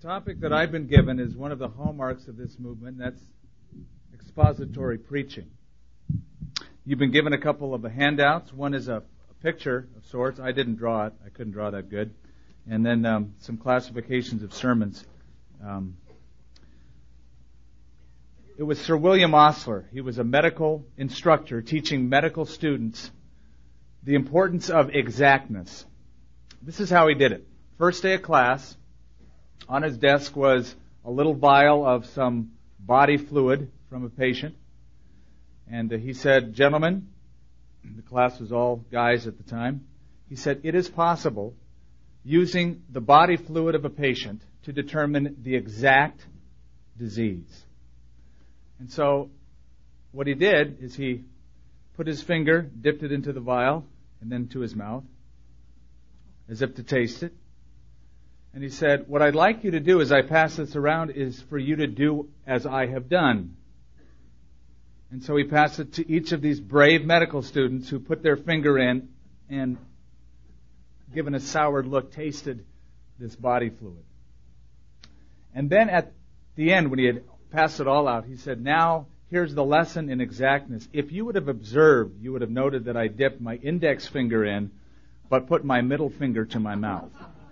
topic that I've been given is one of the hallmarks of this movement, and that's expository preaching. You've been given a couple of handouts. One is a picture of sorts. I didn't draw it. I couldn't draw that good. And then some classifications of sermons. It was Sir William Osler. He was a medical instructor teaching medical students the importance of exactness. This is how he did it. First day of class, on his desk was a little vial of some body fluid from a patient. And he said, "Gentlemen," the class was all guys at the time, he said, "It is possible, using the body fluid of a patient, to determine the exact disease." And so what he did is he put his finger, dipped it into the vial, and then to his mouth, as if to taste it. And he said, "What I'd like you to do as I pass this around is for you to do as I have done." And so he passed it to each of these brave medical students who put their finger in and, given a soured look, tasted this body fluid. And then at the end, when he had passed it all out, he said, "Now, here's the lesson in exactness. If you would have observed, you would have noted that I dipped my index finger in, but put my middle finger to my mouth."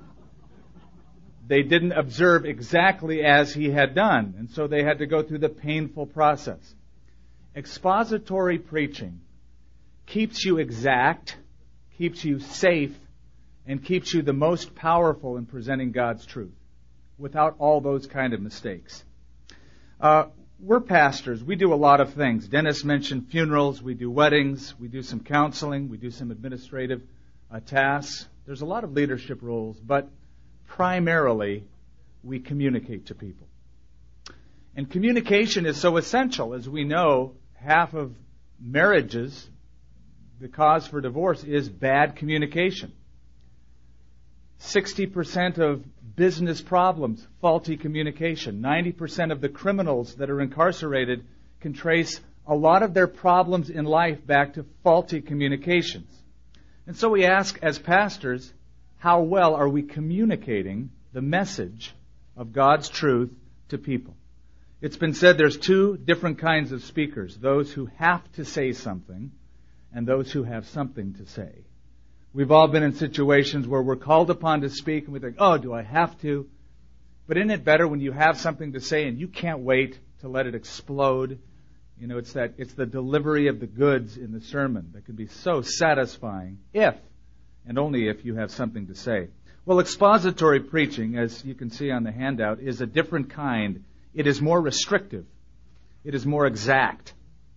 They didn't observe exactly as he had done, and so they had to go through the painful process. Expository preaching keeps you exact, keeps you safe, and keeps you the most powerful in presenting God's truth, without all those kind of mistakes. We're pastors. We do a lot of things. Dennis mentioned funerals. We do weddings. We do some counseling. We do some administrative tasks. There's a lot of leadership roles, but primarily we communicate to people. And communication is so essential. As we know, half of marriages, the cause for divorce is bad communication. 60% of business problems, faulty communication. 90% of the criminals that are incarcerated can trace a lot of their problems in life back to faulty communications. And so we ask, as pastors, how well are we communicating the message of God's truth to people? It's been said there's two different kinds of speakers, those who have to say something and those who have something to say. We've all been in situations where we're called upon to speak and we think, "Oh, do I have to?" But isn't it better when you have something to say and you can't wait to let it explode? You know, it's the delivery of the goods in the sermon that can be so satisfying if and only if you have something to say. Well, expository preaching, as you can see on the handout, is a different kind. It is more restrictive. It is more exact.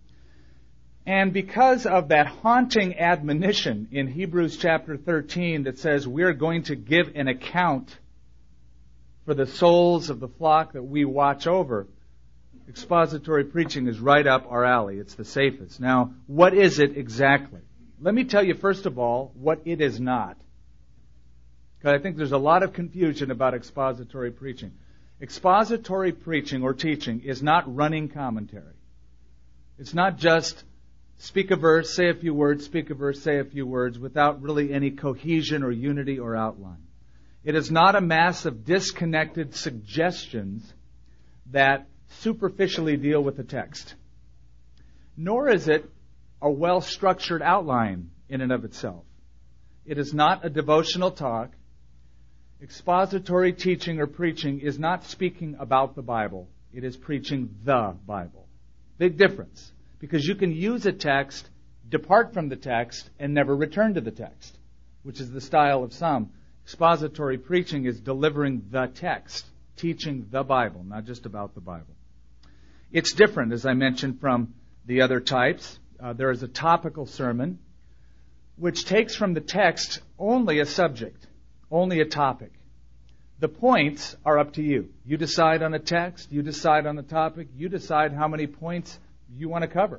And because of that haunting admonition in Hebrews chapter 13 that says we're going to give an account for the souls of the flock that we watch over, expository preaching is right up our alley. It's the safest. Now, what is it exactly? Let me tell you, first of all, what it is not. Because I think there's a lot of confusion about expository preaching. Expository preaching or teaching is not running commentary. It's not just speak a verse, say a few words, speak a verse, say a few words, without really any cohesion or unity or outline. It is not a mass of disconnected suggestions that superficially deal with the text. Nor is it a well-structured outline in and of itself. It is not a devotional talk. Expository teaching or preaching is not speaking about the Bible. It is preaching the Bible. Big difference. Because you can use a text, depart from the text, and never return to the text, which is the style of some. Expository preaching is delivering the text, teaching the Bible, not just about the Bible. It's different, as I mentioned, from the other types. There is a topical sermon, which takes from the text only a subject, only a topic. The points are up to you. You decide on a text, you decide on a topic, you decide how many points you want to cover.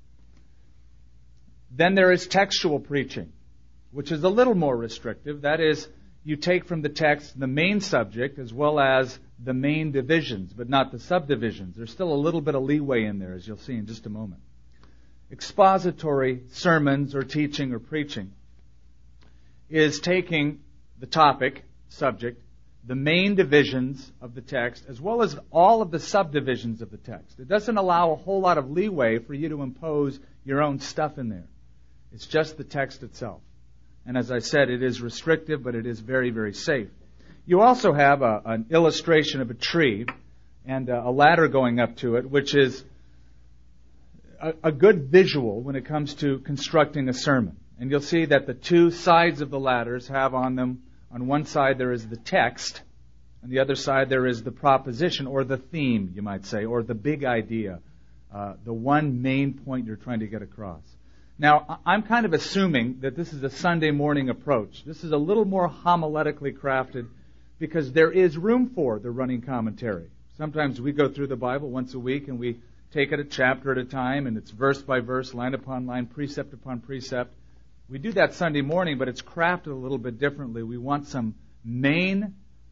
Then there is textual preaching, which is a little more restrictive. That is, you take from the text the main subject as well as the main divisions, but not the subdivisions. There's still a little bit of leeway in there, as you'll see in just a moment. Expository sermons or teaching or preaching is taking the topic, subject, the main divisions of the text as well as all of the subdivisions of the text. It doesn't allow a whole lot of leeway for you to impose your own stuff in there. It's just the text itself. And as I said, it is restrictive, but it is very, very safe. You also have an illustration of a tree and a ladder going up to it, which is a good visual when it comes to constructing a sermon. And you'll see that the two sides of the ladders have on them, on one side there is the text, on the other side there is the proposition, or the theme, you might say, or the big idea, the one main point you're trying to get across. Now, I'm kind of assuming that this is a Sunday morning approach. This is a little more homiletically crafted because there is room for the running commentary. Sometimes we go through the Bible once a week and we take it a chapter at a time, and it's verse by verse, line upon line, precept upon precept. We do that Sunday morning, but it's crafted a little bit differently. We want some main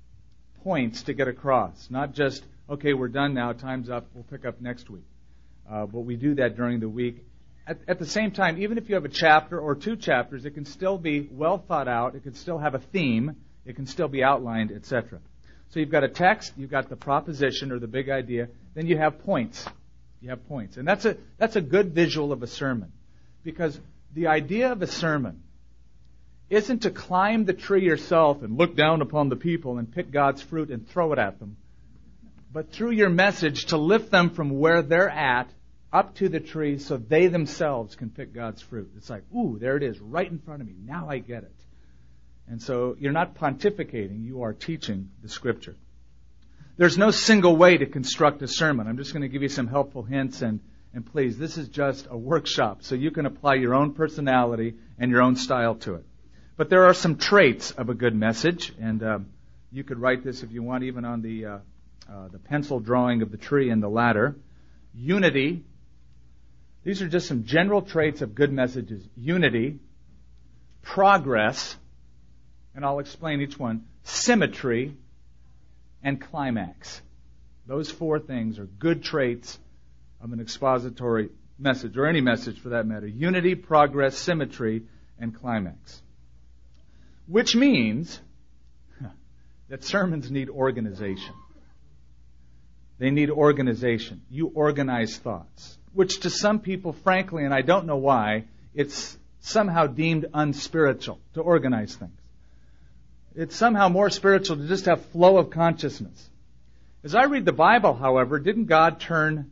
points to get across, not just, okay, we're done now, time's up, we'll pick up next week. But we do that during the week. At the same time, even if you have a chapter or two chapters, it can still be well thought out, it can still have a theme, it can still be outlined, etc. So you've got a text, you've got the proposition or the big idea, then you have points. You have points. And that's a good visual of a sermon. Because the idea of a sermon isn't to climb the tree yourself and look down upon the people and pick God's fruit and throw it at them, but through your message to lift them from where they're at up to the tree so they themselves can pick God's fruit. It's like, ooh, there it is, right in front of me. Now I get it. And so you're not pontificating, you are teaching the Scripture. There's no single way to construct a sermon. I'm just going to give you some helpful hints, and please, this is just a workshop, so you can apply your own personality and your own style to it. But there are some traits of a good message, and you could write this if you want, even on the pencil drawing of the tree and the ladder. Unity. These are just some general traits of good messages. Unity, progress, and I'll explain each one. Symmetry, and climax. Those four things are good traits of an expository message, or any message for that matter. Unity, progress, symmetry, and climax. Which means that sermons need organization. They need organization. You organize thoughts. Which to some people, frankly, and I don't know why, it's somehow deemed unspiritual to organize things. It's somehow more spiritual to just have flow of consciousness. As I read the Bible, however, didn't God turn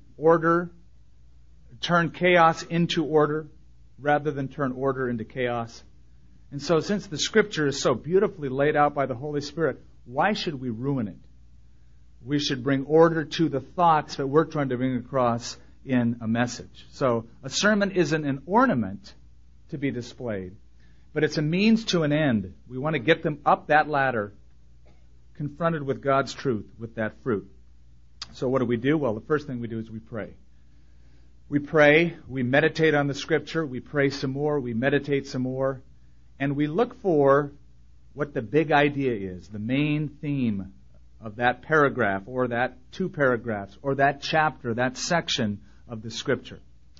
chaos into order rather than turn order into chaos? And so since the Scripture is so beautifully laid out by the Holy Spirit, why should we ruin it? We should bring order to the thoughts that we're trying to bring across in a message. So a sermon isn't an ornament to be displayed, but it's a means to an end. We want to get them up that ladder, confronted with God's truth, with that fruit. So what do? Well, the first thing we do is we pray. We pray, we meditate on the Scripture, we pray some more, we meditate some more, and we look for what the big idea is, the main theme of that paragraph, or that two paragraphs, or that chapter, that section of the Scripture.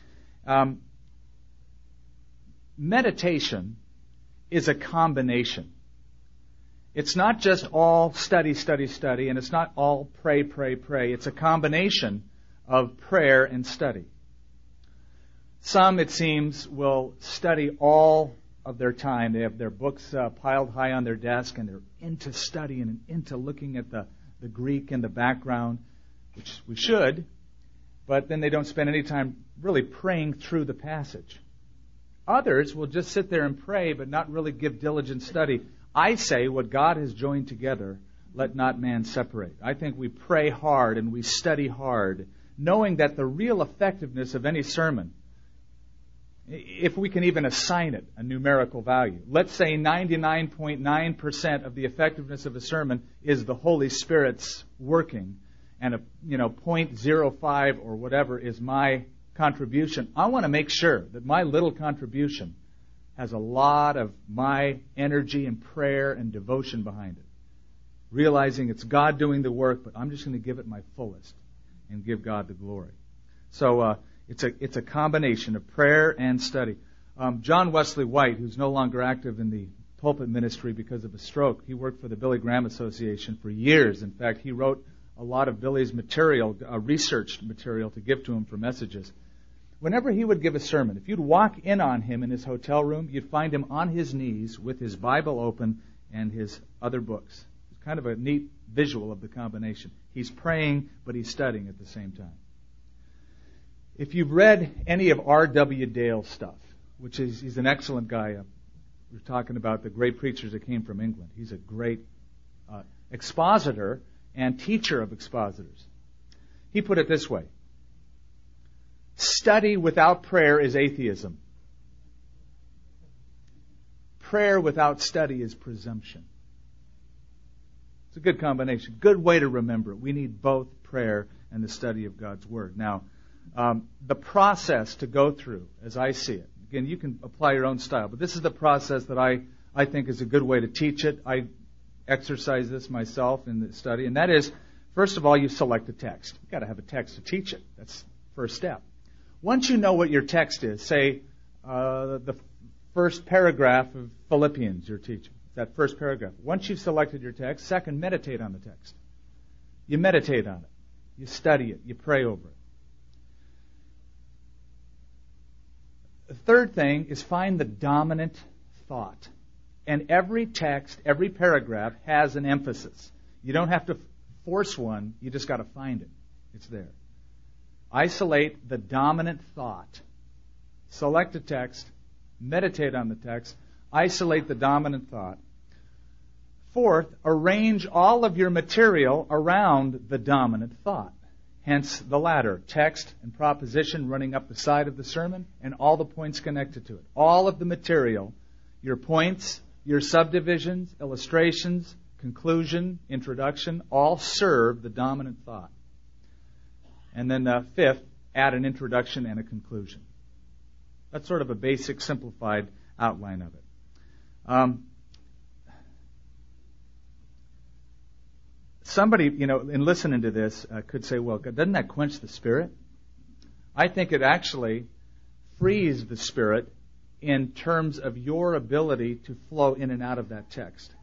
Meditation is a combination. It's not just all study, and it's not all pray. It's a combination of prayer and study. Some, it seems, will study all of their time. They have their books piled high on their desk, and they're into studying and into looking at the Greek and the background, which we should, but then they don't spend any time really praying through the passage. Others will just sit there and pray, but not really give diligent study. I say, what God has joined together, let not man separate. I think we pray hard and we study hard, knowing that the real effectiveness of any sermon, if we can even assign it a numerical value, let's say 99.9% of the effectiveness of a sermon is the Holy Spirit's working, and 0.05 or whatever is my contribution. I want to make sure that my little contribution has a lot of my energy and prayer and devotion behind it. Realizing it's God doing the work, but I'm just going to give it my fullest and give God the glory. So it's a combination of prayer and study. John Wesley White, who's no longer active in the pulpit ministry because of a stroke. He worked for the Billy Graham Association for years. In fact, he wrote a lot of Billy's material, researched material to give to him for messages. Whenever he would give a sermon, if you'd walk in on him in his hotel room, you'd find him on his knees with his Bible open and his other books. It's kind of a neat visual of the combination. He's praying, but he's studying at the same time. If you've read any of R.W. Dale's stuff, he's an excellent guy. We're talking about the great preachers that came from England. He's a great expositor and teacher of expositors. He put it this way: study without prayer is atheism. Prayer without study is presumption. It's a good combination. Good way to remember it. We need both prayer and the study of God's Word. Now, the process to go through, as I see it, again, you can apply your own style, but this is the process that I think is a good way to teach it. I exercise this myself in the study, and that is, first of all, you select a text. You've got to have a text to teach it. That's the first step. Once you know what your text is, say the first paragraph of Philippians you're teaching, that first paragraph. Once you've selected your text, second, meditate on the text. You meditate on it. You study it. You pray over it. The third thing is find the dominant thought. And every text, every paragraph has an emphasis. You don't have to force one. You just got to find it. It's there. Isolate the dominant thought. Select a text. Meditate on the text. Isolate the dominant thought. Fourth, arrange all of your material around the dominant thought. Hence the ladder, text and proposition running up the side of the sermon and all the points connected to it. All of the material, your points, your subdivisions, illustrations, conclusion, introduction, all serve the dominant thought. And then fifth, add an introduction and a conclusion. That's sort of a basic, simplified outline of it. Somebody, in listening to this, could say, well, doesn't that quench the Spirit? I think it actually frees the Spirit in terms of your ability to flow in and out of that text.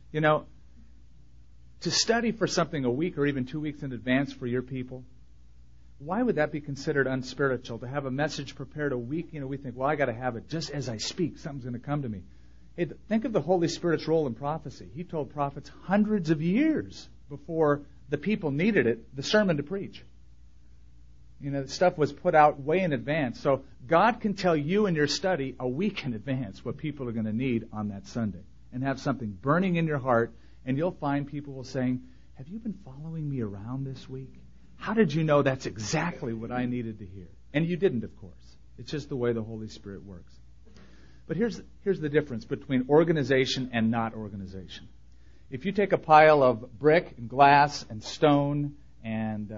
To study for something a week or even 2 weeks in advance for your people, why would that be considered unspiritual? To have a message prepared a week, we think, well, I got to have it just as I speak. Something's going to come to me. Hey, think of the Holy Spirit's role in prophecy. He told prophets hundreds of years before the people needed it, the sermon to preach. The stuff was put out way in advance. So God can tell you in your study a week in advance what people are going to need on that Sunday and have something burning in your heart, and you'll find people will saying, have you been following me around this week? How did you know that's exactly what I needed to hear? And you didn't, of course. It's just the way the Holy Spirit works. But here's the difference between organization and not organization. If you take a pile of brick and glass and stone and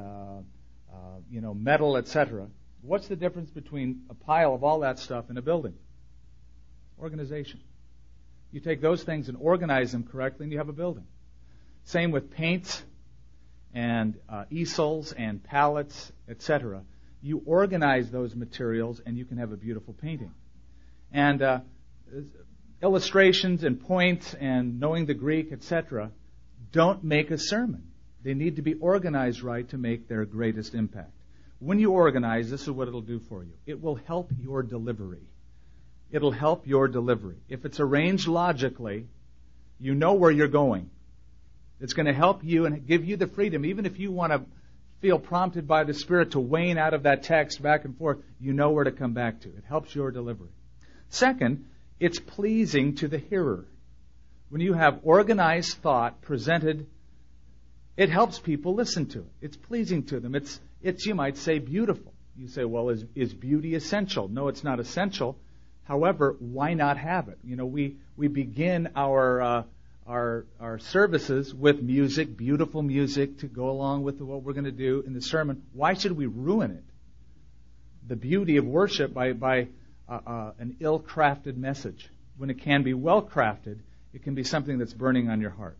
metal, etc., what's the difference between a pile of all that stuff and a building? Organization. You take those things and organize them correctly, and you have a building. Same with paints and easels and palettes, etc. You organize those materials, and you can have a beautiful painting. And illustrations and points and knowing the Greek, etc., don't make a sermon. They need to be organized right to make their greatest impact. When you organize, this is what it'll do for you. It will help your delivery. It'll help your delivery. If it's arranged logically, you know where you're going. It's going to help you and give you the freedom. Even if you want to feel prompted by the Spirit to wane out of that text back and forth, you know where to come back to. It helps your delivery. Second, it's pleasing to the hearer. When you have organized thought presented, it helps people listen to it. It's pleasing to them. It's you might say, beautiful. You say, well, is beauty essential? No, it's not essential. However, why not have it? We begin our services with music, beautiful music, to go along with what we're going to do in the sermon. Why should we ruin it? The beauty of worship by an ill-crafted message. When it can be well-crafted, it can be something that's burning on your heart.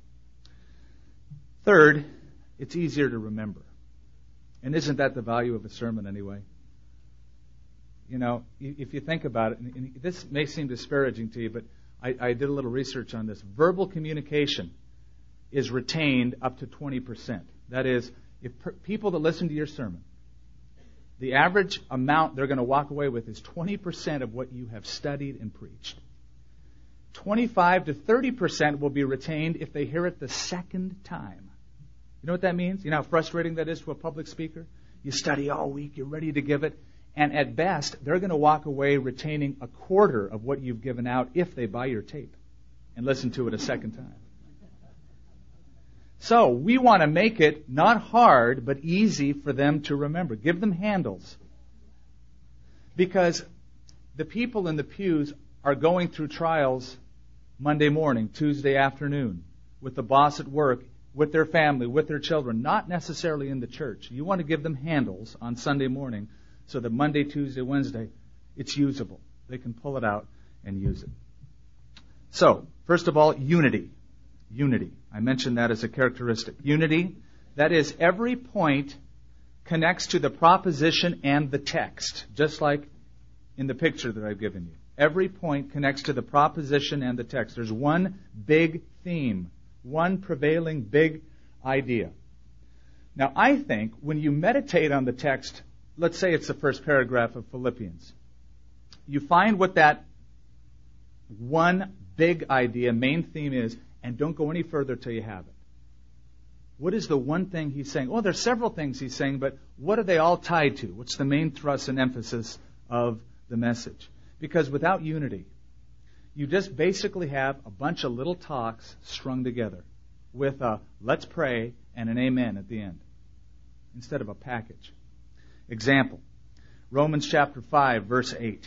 Third, it's easier to remember. And isn't that the value of a sermon anyway? If you think about it, and this may seem disparaging to you, but I did a little research on this. Verbal communication is retained up to 20%. That is, if people that listen to your sermon, the average amount they're going to walk away with is 20% of what you have studied and preached. 25 to 30% will be retained if they hear it the second time. You know what that means? You know how frustrating that is to a public speaker? You study all week, you're ready to give it, and at best, they're going to walk away retaining a quarter of what you've given out if they buy your tape and listen to it a second time. So, we want to make it not hard, but easy for them to remember. Give them handles. Because the people in the pews are going through trials Monday morning, Tuesday afternoon, with the boss at work, with their family, with their children, not necessarily in the church. You want to give them handles on Sunday morning so that Monday, Tuesday, Wednesday, it's usable. They can pull it out and use it. So, first of all, unity. Unity. I mentioned that as a characteristic. Unity, that is, every point connects to the proposition and the text, just like in the picture that I've given you. Every point connects to the proposition and the text. There's one big theme, one prevailing big idea. Now, I think when you meditate on the text, let's say it's the first paragraph of Philippians, you find what that one big idea, main theme is, and don't go any further till you have it. What is the one thing he's saying? Well, there's several things he's saying, but what are they all tied to? What's the main thrust and emphasis of the message? Because without unity, you just basically have a bunch of little talks strung together with a let's pray and an amen at the end, instead of a package. Example, Romans chapter 5, verse 8.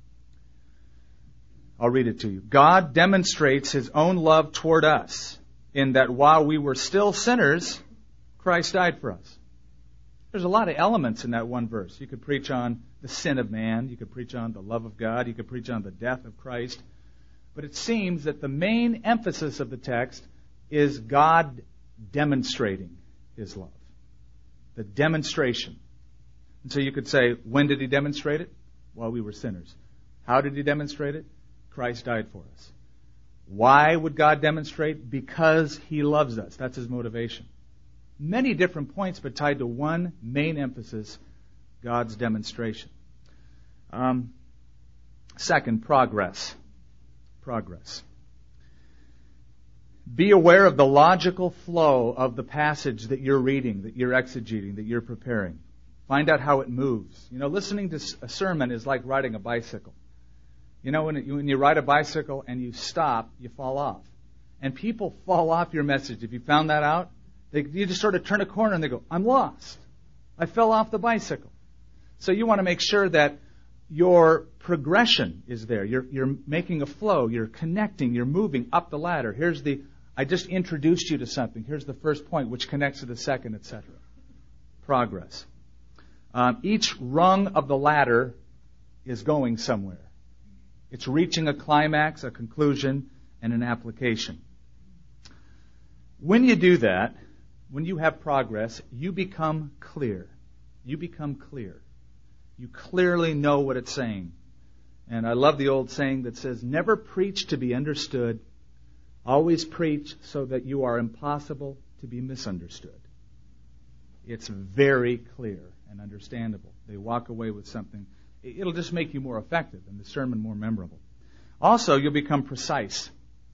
I'll read it to you. God demonstrates His own love toward us in that while we were still sinners, Christ died for us. There's a lot of elements in that one verse. You could preach on the sin of man. You could preach on the love of God. You could preach on the death of Christ. But it seems that the main emphasis of the text is God demonstrating His love. The demonstration. And so you could say, when did He demonstrate it? While we were sinners. How did He demonstrate it? Christ died for us. Why would God demonstrate? Because He loves us. That's His motivation. Many different points, but tied to one main emphasis, God's demonstration. Second, progress. Progress. Be aware of the logical flow of the passage that you're reading, that you're exegeting, that you're preparing. Find out how it moves. You know, listening to a sermon is like riding a bicycle. You know, when you ride a bicycle and you stop, you fall off. And people fall off your message. If you found that out, you just sort of turn a corner and they go, I'm lost. I fell off the bicycle. So you want to make sure that your progression is there. You're making a flow. You're connecting. You're moving up the ladder. I just introduced you to something. Here's the first point, which connects to the second, etc. Progress. Each rung of the ladder is going somewhere. It's reaching a climax, a conclusion, and an application. When you do that, when you have progress, you become clear. You become clear. You clearly know what it's saying. And I love the old saying that says, never preach to be understood. Always preach so that you are impossible to be misunderstood. It's very clear and understandable. They walk away with something. It'll just make you more effective and the sermon more memorable. Also, you'll become precise.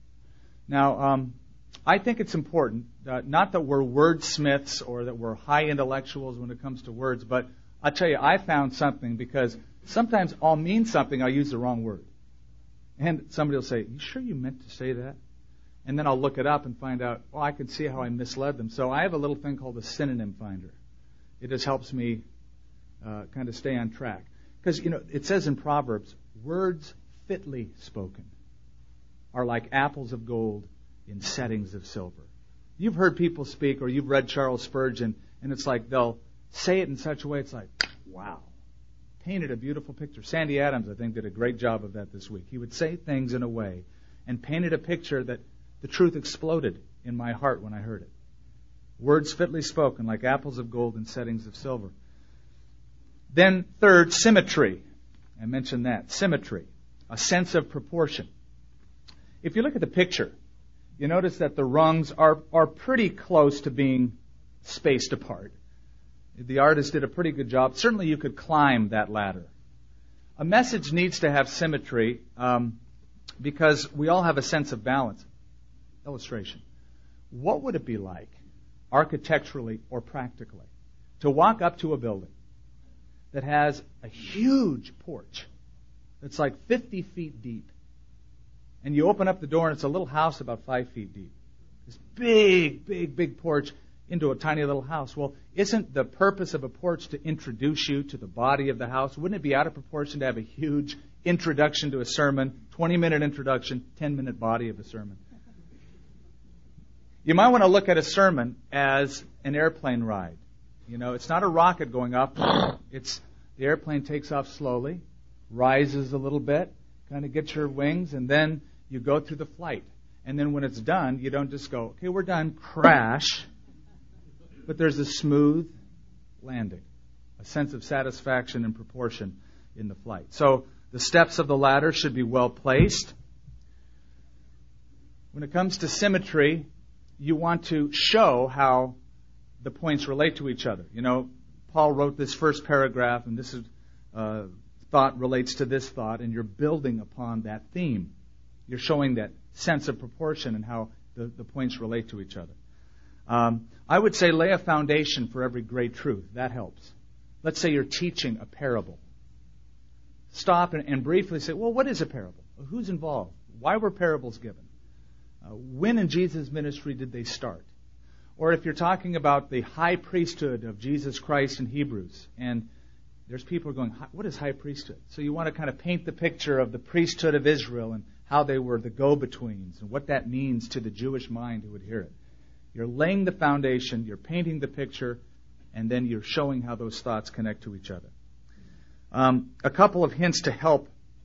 Now, I think it's important, not that we're wordsmiths or that we're high intellectuals when it comes to words, but I'll tell you, I found something because sometimes I'll mean something, I'll use the wrong word. And somebody will say, you sure you meant to say that? And then I'll look it up and find out, oh, I can see how I misled them. So I have a little thing called a synonym finder. It just helps me kind of stay on track. Because, you know, it says in Proverbs, words fitly spoken are like apples of gold in settings of silver. You've heard people speak, or you've read Charles Spurgeon, and it's like they'll say it in such a way, it's like, wow. Painted a beautiful picture. Sandy Adams, I think, did a great job of that this week. He would say things in a way and painted a picture that the truth exploded in my heart when I heard it. Words fitly spoken like apples of gold in settings of silver. Then third, symmetry. I mentioned that. Symmetry. A sense of proportion. If you look at the picture, you notice that the rungs are pretty close to being spaced apart. The artist did a pretty good job. Certainly you could climb that ladder. A message needs to have symmetry because we all have a sense of balance. Illustration. What would it be like, architecturally or practically, to walk up to a building that has a huge porch that's like 50 feet deep, and you open up the door and it's a little house about 5 feet deep? This big porch into a tiny little house. Well, isn't the purpose of a porch to introduce you to the body of the house? Wouldn't it be out of proportion to have a huge introduction to a sermon, 20-minute introduction, 10-minute body of the sermon? You might want to look at a sermon as an airplane ride. You know, it's not a rocket going up. It's the airplane takes off slowly, rises a little bit, kind of gets your wings, and then you go through the flight. And then when it's done, you don't just go, okay, we're done, crash. But there's a smooth landing, a sense of satisfaction and proportion in the flight. So the steps of the ladder should be well placed. When it comes to symmetry, you want to show how the points relate to each other. You know, Paul wrote this first paragraph, and this is thought relates to this thought, and you're building upon that theme. You're showing that sense of proportion and how the points relate to each other. I would say lay a foundation for every great truth. That helps. Let's say you're teaching a parable. Stop and briefly say, well, what is a parable? Who's involved? Why were parables given? When in Jesus' ministry did they start? Or if you're talking about the high priesthood of Jesus Christ in Hebrews, and there's people going, what is high priesthood? So you want to kind of paint the picture of the priesthood of Israel and how they were the go-betweens and what that means to the Jewish mind who would hear it. You're laying the foundation, you're painting the picture, and then you're showing how those thoughts connect to each other. A couple of hints to help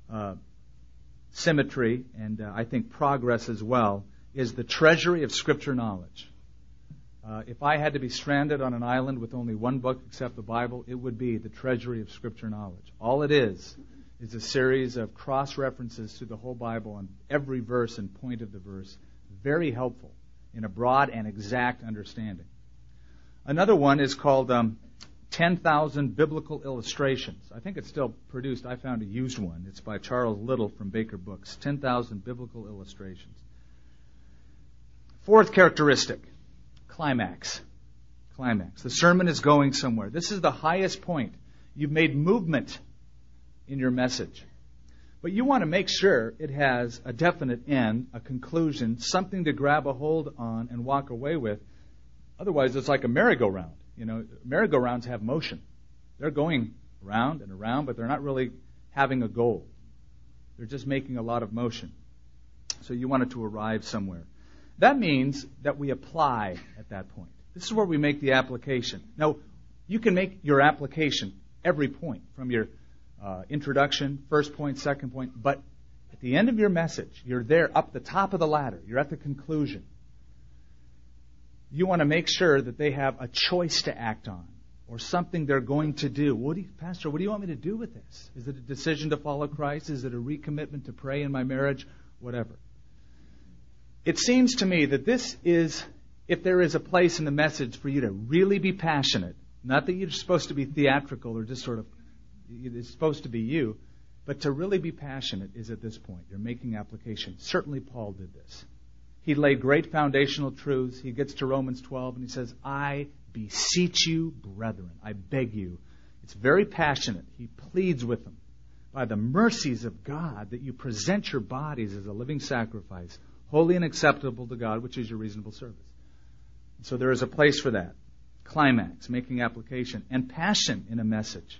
symmetry and I think progress as well is the treasury of Scripture knowledge. If I had to be stranded on an island with only one book except the Bible, it would be the treasury of Scripture knowledge. All it is a series of cross-references to the whole Bible and every verse and point of the verse. Very helpful in a broad and exact understanding. Another one is called 10,000 Biblical Illustrations. I think it's still produced. I found a used one. It's by Charles Little from Baker Books. 10,000 Biblical Illustrations. Fourth characteristic, climax. Climax. The sermon is going somewhere. This is the highest point. You've made movement in your message. But you want to make sure it has a definite end, a conclusion, something to grab a hold on and walk away with. Otherwise, it's like a merry-go-round. You know, merry-go-rounds have motion. They're going around and around, but they're not really having a goal. They're just making a lot of motion. So you want it to arrive somewhere. That means that we apply at that point. This is where we make the application. Now, you can make your application every point from your introduction, first point, second point, but at the end of your message, you're there up the top of the ladder. You're at the conclusion. You want to make sure that they have a choice to act on or something they're going to do. Pastor, what do you want me to do with this? Is it a decision to follow Christ? Is it a recommitment to pray in my marriage? Whatever. It seems to me that this is, if there is a place in the message for you to really be passionate, not that you're supposed to be theatrical or just sort of, it's supposed to be you, but to really be passionate is at this point. You're making application. Certainly Paul did this. He laid great foundational truths. He gets to Romans 12 and he says, I beseech you, brethren, I beg you. It's very passionate. He pleads with them by the mercies of God that you present your bodies as a living sacrifice, holy and acceptable to God, which is your reasonable service. So there is a place for that. Climax, making application, and passion in a message.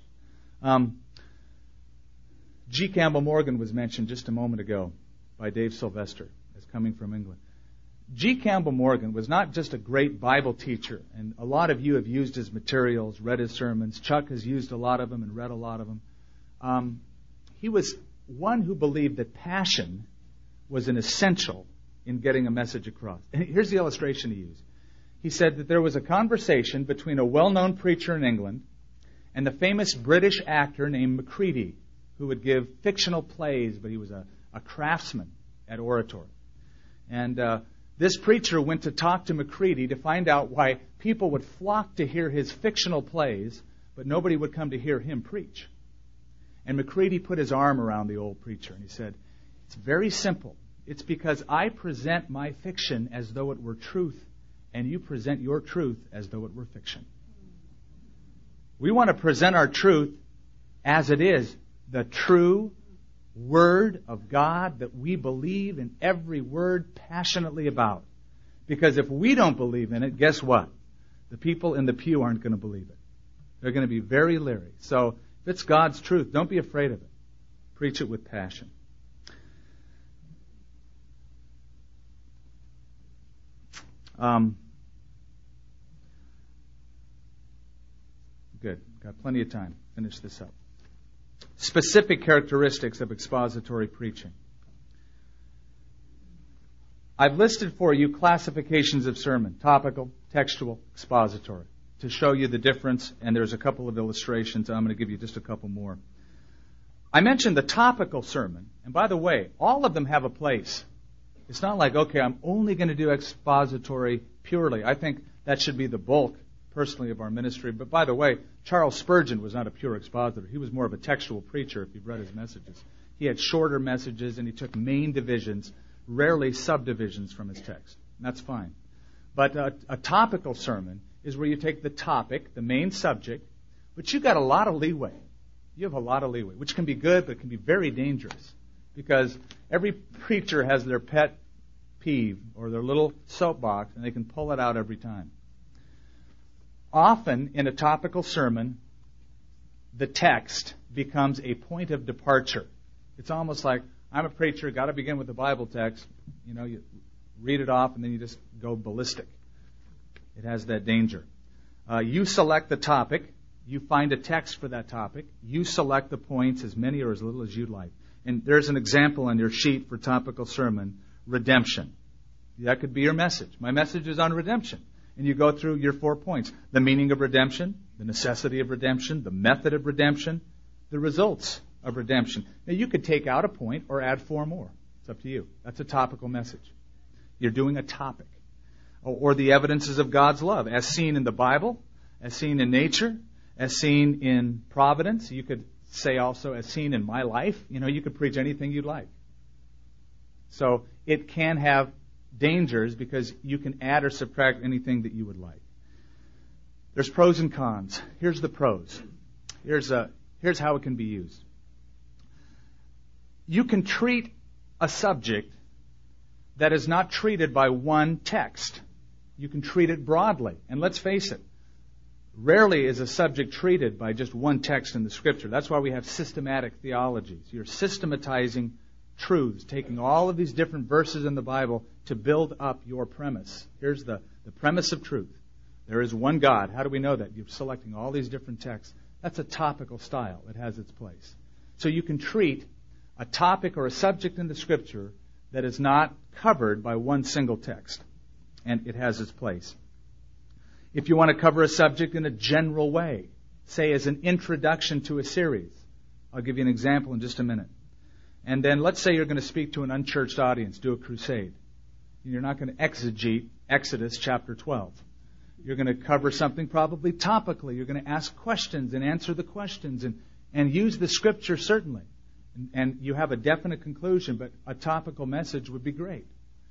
G. Campbell Morgan was mentioned just a moment ago by Dave Sylvester as coming from England. G. Campbell Morgan was not just a great Bible teacher, and a lot of you have used his materials, read his sermons. Chuck has used a lot of them and read a lot of them. He was one who believed that passion was an essential in getting a message across. And here's the illustration he used. He said that there was a conversation between a well-known preacher in England and the famous British actor named Macready, who would give fictional plays, but he was a craftsman at oratory. And this preacher went to talk to Macready to find out why people would flock to hear his fictional plays, but nobody would come to hear him preach. And Macready put his arm around the old preacher and he said, "It's very simple. It's because I present my fiction as though it were truth, and you present your truth as though it were fiction. We want to present our truth as it is, the true Word of God that we believe in every word passionately about. Because if we don't believe in it, guess what? The people in the pew aren't going to believe it. They're going to be very leery. So if it's God's truth, don't be afraid of it. Preach it with passion." Good. Got plenty of time. Finish this up. Specific characteristics of expository preaching. I've listed for you classifications of sermon: topical, textual, expository, to show you the difference, and there's a couple of illustrations. I'm going to give you just a couple more. I mentioned the topical sermon, and by the way, all of them have a place. It's not like, okay, I'm only going to do expository purely. I think that should be the bulk, personally, of our ministry. But by the way, Charles Spurgeon was not a pure expositor. He was more of a textual preacher, if you've read his messages. He had shorter messages, and he took main divisions, rarely subdivisions from his text. And that's fine. But a topical sermon is where you take the topic, the main subject, but you've got a lot of leeway. You have a lot of leeway, which can be good, but it can be very dangerous. Because every preacher has their pet peeve or their little soapbox, and they can pull it out every time. Often, in a topical sermon, the text becomes a point of departure. It's almost like, I'm a preacher, got to begin with the Bible text. You know, you read it off, and then you just go ballistic. It has that danger. You select the topic. You find a text for that topic. You select the points, as many or as little as you'd like. And there's an example on your sheet for topical sermon: redemption. That could be your message. My message is on redemption. And you go through your 4 points: the meaning of redemption, the necessity of redemption, the method of redemption, the results of redemption. Now, you could take out a point or add 4 more. It's up to you. That's a topical message. You're doing a topic. Or the evidences of God's love, as seen in the Bible, as seen in nature, as seen in providence. You could say also, as seen in my life. You know, you could preach anything you'd like. So it can have dangers because you can add or subtract anything that you would like. There's pros and cons. Here's the pros. Here's how it can be used. You can treat a subject that is not treated by one text. You can treat it broadly. And let's face it, rarely is a subject treated by just one text in the Scripture. That's why we have systematic theologies. You're systematizing truths, taking all of these different verses in the Bible to build up your premise. Here's the premise of truth. There is one God. How do we know that? You're selecting all these different texts. That's a topical style. It has its place. So you can treat a topic or a subject in the Scripture that is not covered by one single text. And it has its place. If you want to cover a subject in a general way, say as an introduction to a series. I'll give you an example in just a minute. And then let's say you're going to speak to an unchurched audience, do a crusade. You're not going to exegete Exodus chapter 12. You're going to cover something probably topically. You're going to ask questions and answer the questions and use the Scripture certainly. And you have a definite conclusion, but a topical message would be great.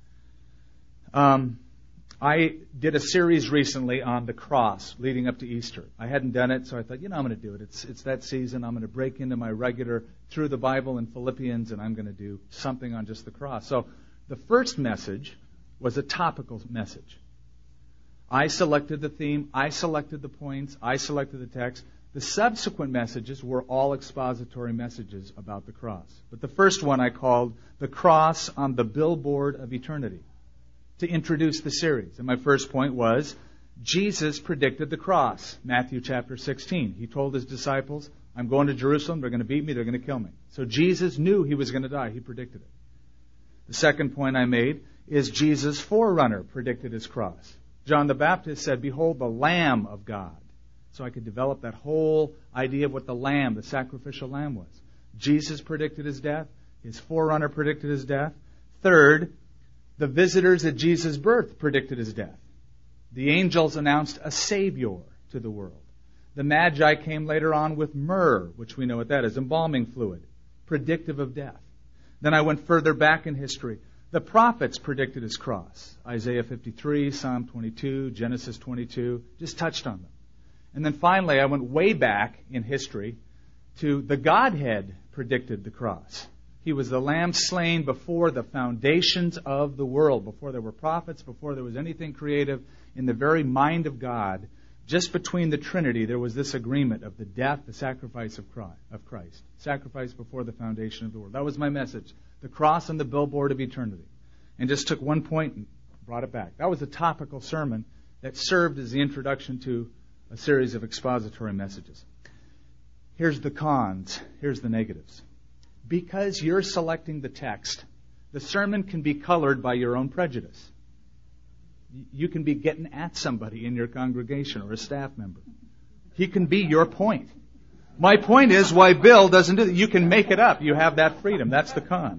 I did a series recently on the cross leading up to Easter. I hadn't done it, so I thought, I'm going to do it. It's that season. I'm going to break into my regular through the Bible in Philippians, and I'm going to do something on just the cross. So the first message was a topical message. I selected the theme. I selected the points. I selected the text. The subsequent messages were all expository messages about the cross. But the first one I called The Cross on the Billboard of Eternity, to introduce the series. And my first point was, Jesus predicted the cross. Matthew chapter 16. He told his disciples, I'm going to Jerusalem, they're going to beat me, they're going to kill me. So Jesus knew he was going to die. He predicted it. The second point I made is Jesus' forerunner predicted his cross. John the Baptist said, behold the Lamb of God. So I could develop that whole idea of what the lamb, the sacrificial lamb was. Jesus predicted his death. His forerunner predicted his death. Third, The visitors at Jesus' birth predicted his death. The angels announced a Savior to the world. The Magi came later on with myrrh, which we know what that is, embalming fluid, predictive of death. Then I went further back in history. The prophets predicted his cross. Isaiah 53, Psalm 22, Genesis 22, just touched on them. And then finally I went way back in history to the Godhead predicted the cross. He was the lamb slain before the foundations of the world, before there were prophets, before there was anything creative. In the very mind of God, just between the Trinity, there was this agreement of the death, the sacrifice of Christ. Sacrifice before the foundation of the world. That was my message. The cross on the billboard of eternity. And just took one point and brought it back. That was a topical sermon that served as the introduction to a series of expository messages. Here's the cons. Here's the negatives. Because you're selecting the text, the sermon can be colored by your own prejudice. You can be getting at somebody in your congregation or a staff member. He can be your point. My point is why Bill doesn't do that. You can make it up. You have that freedom. That's the con.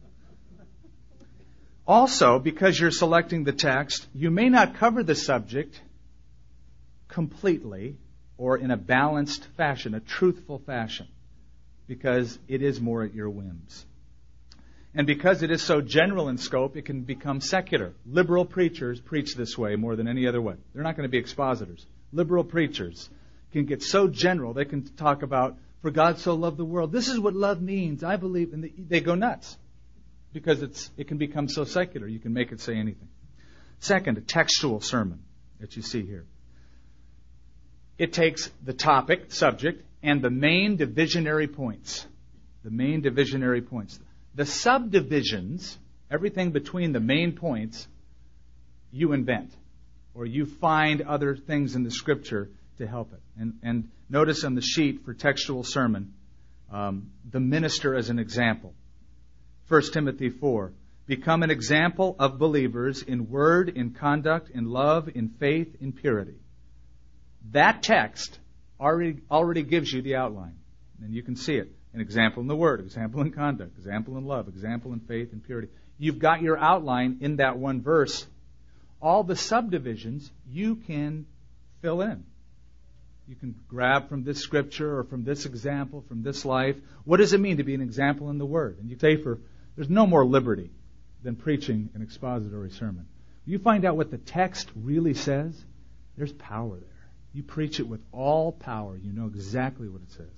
Also, because you're selecting the text, you may not cover the subject completely or in a balanced fashion, a truthful fashion, because it is more at your whims. And because it is so general in scope, it can become secular. Liberal preachers preach this way more than any other way. They're not going to be expositors. Liberal preachers can get so general, they can talk about, for God so loved the world. This is what love means, I believe. And they go nuts because it can become so secular. You can make it say anything. Second, a textual sermon that you see here. It takes the topic, subject, and the main divisionary points. The main divisionary points. The subdivisions, everything between the main points, you invent. Or you find other things in the Scripture to help it. And notice on the sheet for textual sermon, the minister as an example. 1 Timothy 4. Become an example of believers in word, in conduct, in love, in faith, in purity. That text already gives you the outline. And you can see it. An example in the word, example in conduct, example in love, example in faith and purity. You've got your outline in that one verse. All the subdivisions you can fill in. You can grab from this scripture or from this example, from this life. What does it mean to be an example in the word? And you say there's no more liberty than preaching an expository sermon. You find out what the text really says, there's power there. You preach it with all power. You know exactly what it says.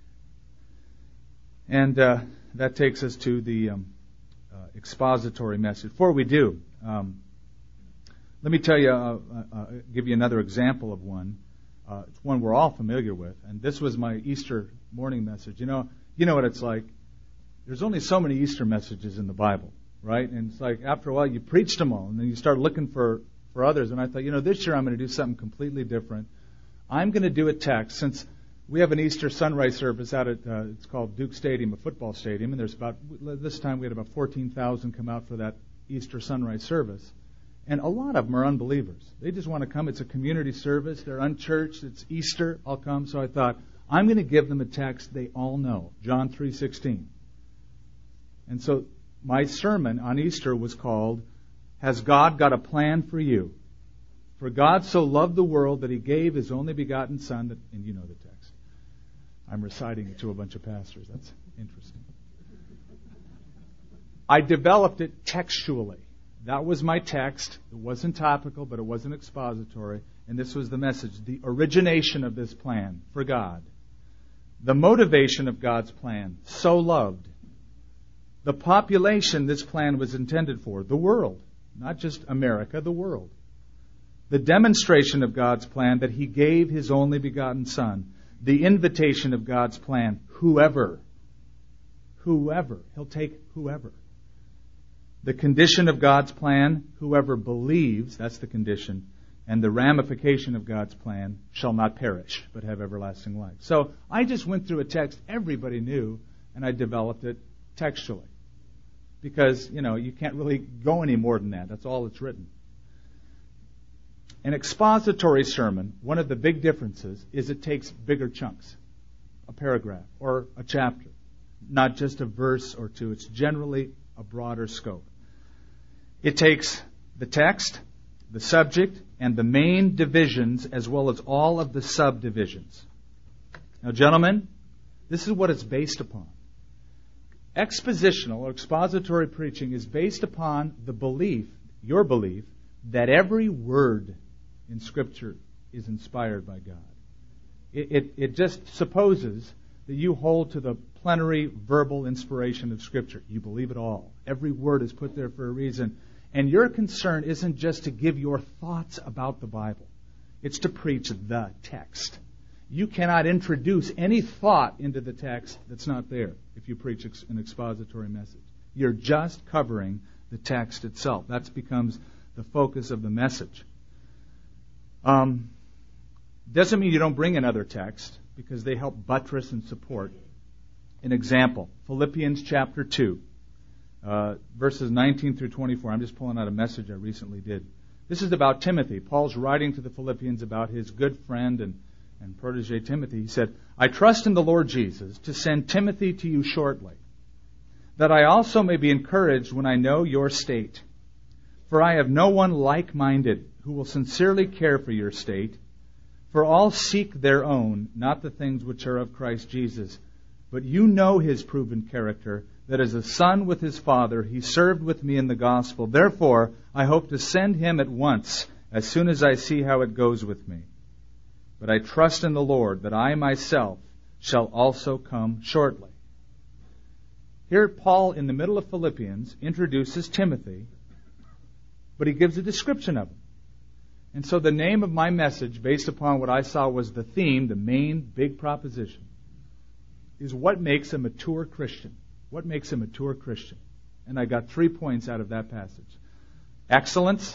And that takes us to the expository message. Before we do, let me tell you, give you another example of one. It's one we're all familiar with. And this was my Easter morning message. You know what it's like. There's only so many Easter messages in the Bible, right? And it's like after a while you preached them all, and then you start looking for others. And I thought, this year I'm going to do something completely different. I'm going to do a text since we have an Easter sunrise service out at, it's called Duke Stadium, a football stadium, and this time we had about 14,000 come out for that Easter sunrise service. And a lot of them are unbelievers. They just want to come. It's a community service. They're unchurched. It's Easter. I'll come. So I thought, I'm going to give them a text they all know, John 3:16. And so my sermon on Easter was called, Has God Got a Plan for You? For God so loved the world that He gave His only begotten Son, and you know the text. I'm reciting it to a bunch of pastors. That's interesting. I developed it textually. That was my text. It wasn't topical, but it wasn't expository. And this was the message. The origination of this plan for God. The motivation of God's plan. So loved. The population this plan was intended for. The world. Not just America, the world. The demonstration of God's plan that He gave His only begotten Son. The invitation of God's plan. Whoever. He'll take whoever. The condition of God's plan, whoever believes, that's the condition, and the ramification of God's plan shall not perish, but have everlasting life. So I just went through a text everybody knew, and I developed it textually. Because, you can't really go any more than that. That's all it's written. An expository sermon, one of the big differences is it takes bigger chunks, a paragraph or a chapter, not just a verse or two. It's generally a broader scope. It takes the text, the subject, and the main divisions, as well as all of the subdivisions. Now, gentlemen, this is what it's based upon. Expositional or expository preaching is based upon the belief, your belief, that every word in Scripture is inspired by God. It just supposes that you hold to the plenary verbal inspiration of Scripture. You believe it all. Every word is put there for a reason. And your concern isn't just to give your thoughts about the Bible. It's to preach the text. You cannot introduce any thought into the text that's not there if you preach an expository message. You're just covering the text itself. That becomes the focus of the message. Doesn't mean you don't bring another text, because they help buttress and support. An example, Philippians chapter 2, verses 19 through 24. I'm just pulling out a message I recently did. This is about Timothy. Paul's writing to the Philippians about his good friend and protege Timothy. He said, I trust in the Lord Jesus to send Timothy to you shortly, that I also may be encouraged when I know your state. For I have no one like-minded who will sincerely care for your state. For all seek their own, not the things which are of Christ Jesus. But you know his proven character, that as a son with his father, he served with me in the gospel. Therefore, I hope to send him at once, as soon as I see how it goes with me. But I trust in the Lord that I myself shall also come shortly. Here, Paul, in the middle of Philippians, introduces Timothy, but he gives a description of him. And so the name of my message, based upon what I saw was the theme, the main big proposition, is what makes a mature Christian. What makes a mature Christian? And I got 3 points out of that passage. Excellence,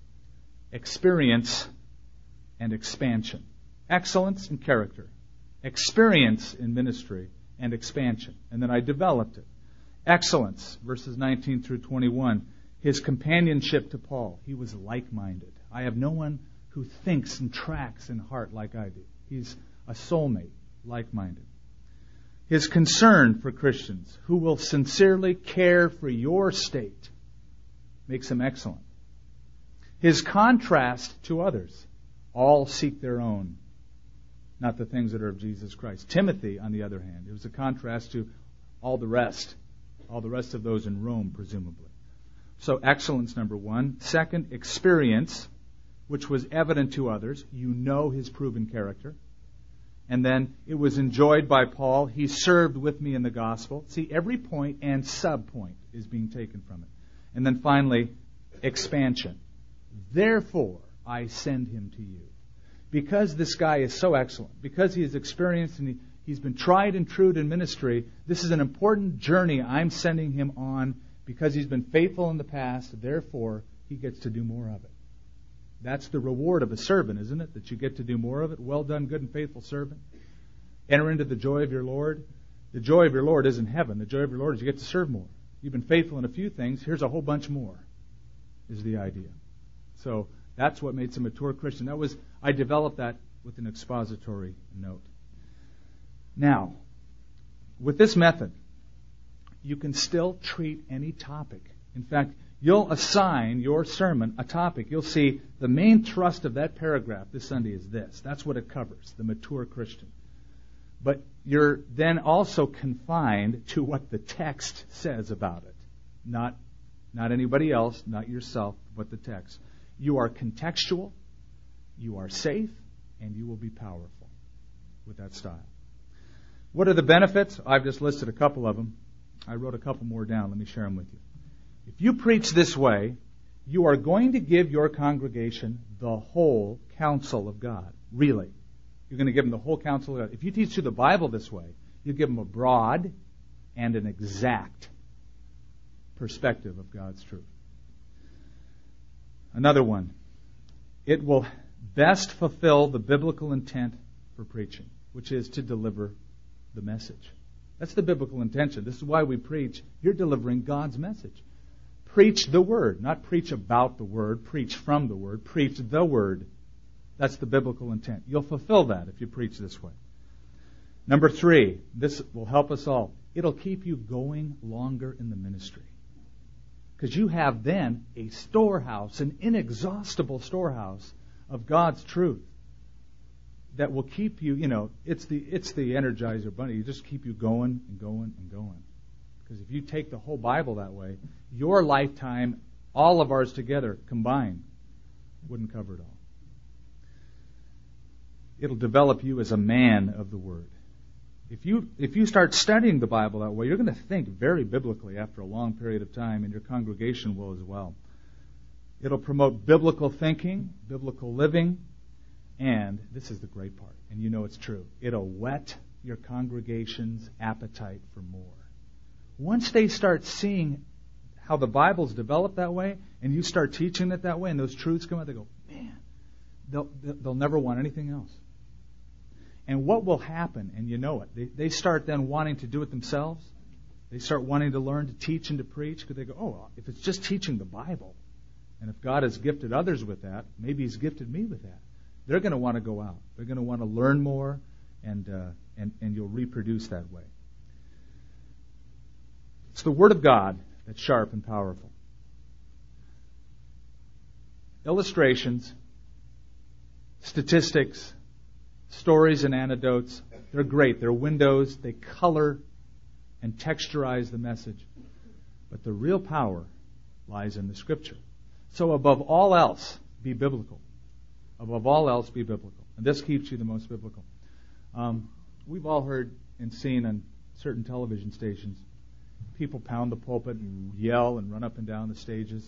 experience, and expansion. Excellence in character, experience in ministry, and expansion. And then I developed it. Excellence, verses 19 through 21. His companionship to Paul. He was like-minded. I have no one who thinks and tracks in heart like I do. He's a soulmate, like-minded. His concern for Christians who will sincerely care for your state makes him excellent. His contrast to others. All seek their own, not the things that are of Jesus Christ. Timothy, on the other hand, it was a contrast to all the rest of those in Rome, presumably. So excellence, number one. Second, experience, which was evident to others. You know his proven character. And then it was enjoyed by Paul. He served with me in the gospel. See, every point and sub-point is being taken from it. And then finally, expansion. Therefore, I send him to you. Because this guy is so excellent, because he is experienced and he's been tried and true in ministry, this is an important journey I'm sending him on because he's been faithful in the past. Therefore, he gets to do more of it. That's the reward of a servant, isn't it? That you get to do more of it. Well done, good and faithful servant. Enter into the joy of your Lord. The joy of your Lord isn't heaven. The joy of your Lord is you get to serve more. You've been faithful in a few things. Here's a whole bunch more, is the idea. So that's what makes a mature Christian. I developed that with an expository note. Now, with this method, you can still treat any topic. In fact, you'll assign your sermon a topic. You'll see the main thrust of that paragraph this Sunday is this. That's what it covers, the mature Christian. But you're then also confined to what the text says about it. Not anybody else, not yourself, but the text. You are contextual, you are safe, and you will be powerful with that style. What are the benefits? I've just listed a couple of them. I wrote a couple more down. Let me share them with you. If you preach this way, you are going to give your congregation the whole counsel of God. Really. You're going to give them the whole counsel of God. If you teach through the Bible this way, you give them a broad and an exact perspective of God's truth. Another one. It will best fulfill the biblical intent for preaching, which is to deliver the message. That's the biblical intention. This is why we preach. You're delivering God's message. Preach the Word, not preach about the Word. Preach from the Word. Preach the Word. That's the biblical intent. You'll fulfill that if you preach this way. Number 3, this will help us all. It'll keep you going longer in the ministry. Because you have then a storehouse, an inexhaustible storehouse of God's truth that will keep you, it's the Energizer Bunny. You just keep you going and going and going. Because if you take the whole Bible that way, your lifetime, all of ours together, combined, wouldn't cover it all. It'll develop you as a man of the Word. If you start studying the Bible that way, you're going to think very biblically after a long period of time, and your congregation will as well. It'll promote biblical thinking, biblical living, and this is the great part, and you know it's true. It'll whet your congregation's appetite for more. Once they start seeing how the Bible's developed that way, and you start teaching it that way, and those truths come out, they go, man, they'll never want anything else. And what will happen, and you know it, they start then wanting to do it themselves. They start wanting to learn to teach and to preach, because they go, oh, if it's just teaching the Bible, and if God has gifted others with that, maybe He's gifted me with that. They're going to want to go out. They're going to want to learn more, and you'll reproduce that way. It's the Word of God that's sharp and powerful. Illustrations, statistics, stories and anecdotes, they're great. They're windows. They color and texturize the message. But the real power lies in the Scripture. So above all else, be biblical. Above all else, be biblical. And this keeps you the most biblical. We've all heard and seen on certain television stations people pound the pulpit and yell and run up and down the stages.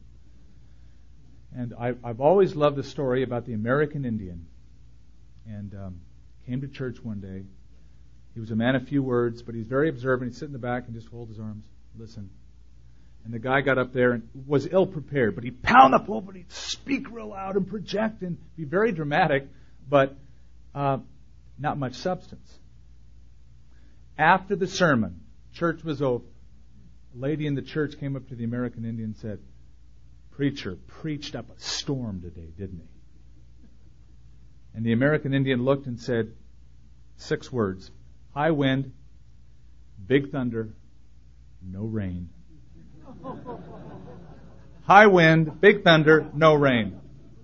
And I've always loved the story about the American Indian. And came to church one day. He was a man of few words, but he's very observant. He'd sit in the back and just hold his arms, listen. And the guy got up there and was ill-prepared, but he'd pound the pulpit, he'd speak real loud and project and be very dramatic, but not much substance. After the sermon, church was over. A lady in the church came up to the American Indian and said, "Preacher preached up a storm today, didn't he?" And the American Indian looked and said 6 words: high wind, big thunder, no rain. High wind, big thunder, no rain.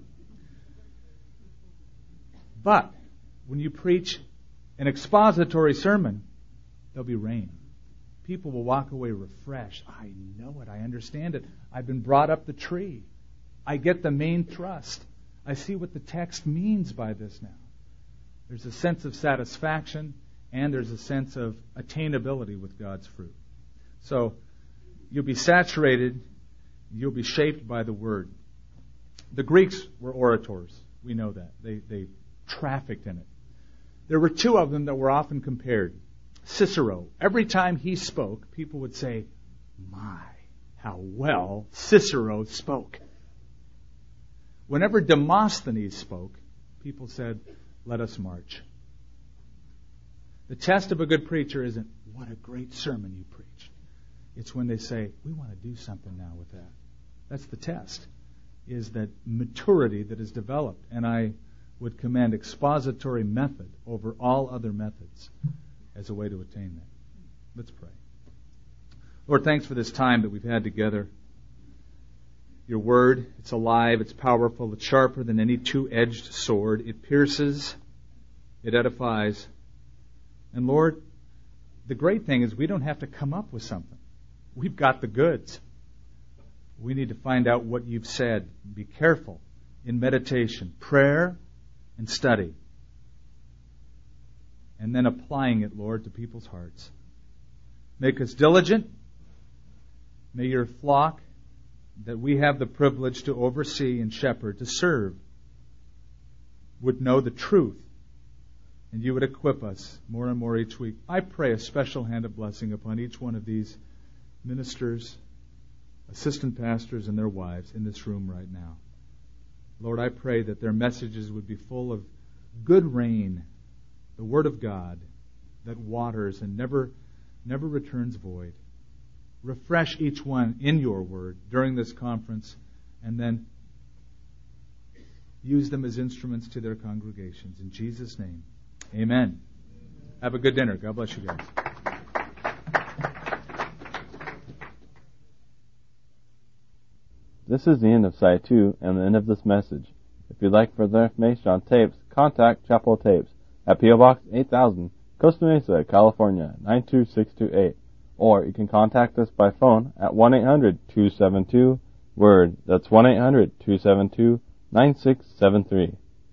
But when you preach an expository sermon, there'll be rain. People will walk away refreshed. I know it. I understand it. I've been brought up the tree. I get the main thrust. I see what the text means by this now. There's a sense of satisfaction, and there's a sense of attainability with God's fruit. So you'll be saturated, you'll be shaped by the Word. The Greeks were orators. We know that. They trafficked in it. There were 2 of them that were often compared. Cicero. Every time he spoke, people would say, my, how well Cicero spoke. Whenever Demosthenes spoke, people said, let us march. The test of a good preacher isn't, what a great sermon you preached. It's when they say, we want to do something now with that. That's the test, is that maturity that is developed. And I would commend expository method over all other methods as a way to attain that. Let's pray. Lord, thanks for this time that we've had together. Your Word, it's alive, it's powerful, it's sharper than any 2-edged sword. It pierces, it edifies. And Lord, the great thing is we don't have to come up with something. We've got the goods. We need to find out what you've said. Be careful in meditation, prayer, and study. And then applying it, Lord, to people's hearts. Make us diligent. May your flock that we have the privilege to oversee and shepherd, to serve, would know the truth, and you would equip us more and more each week. I pray a special hand of blessing upon each one of these ministers, assistant pastors, and their wives in this room right now. Lord, I pray that their messages would be full of good rain, the Word of God that waters and never returns void. Refresh each one in your Word during this conference, and then use them as instruments to their congregations. In Jesus' name, amen. Have a good dinner. God bless you guys. This is the end of Side 2 and the end of this message. If you'd like further information on tapes, contact Chapel Tapes at P.O. Box 8000, Costa Mesa, California, 92628. Or you can contact us by phone at 1-800-272-WORD. That's 1-800-272-9673.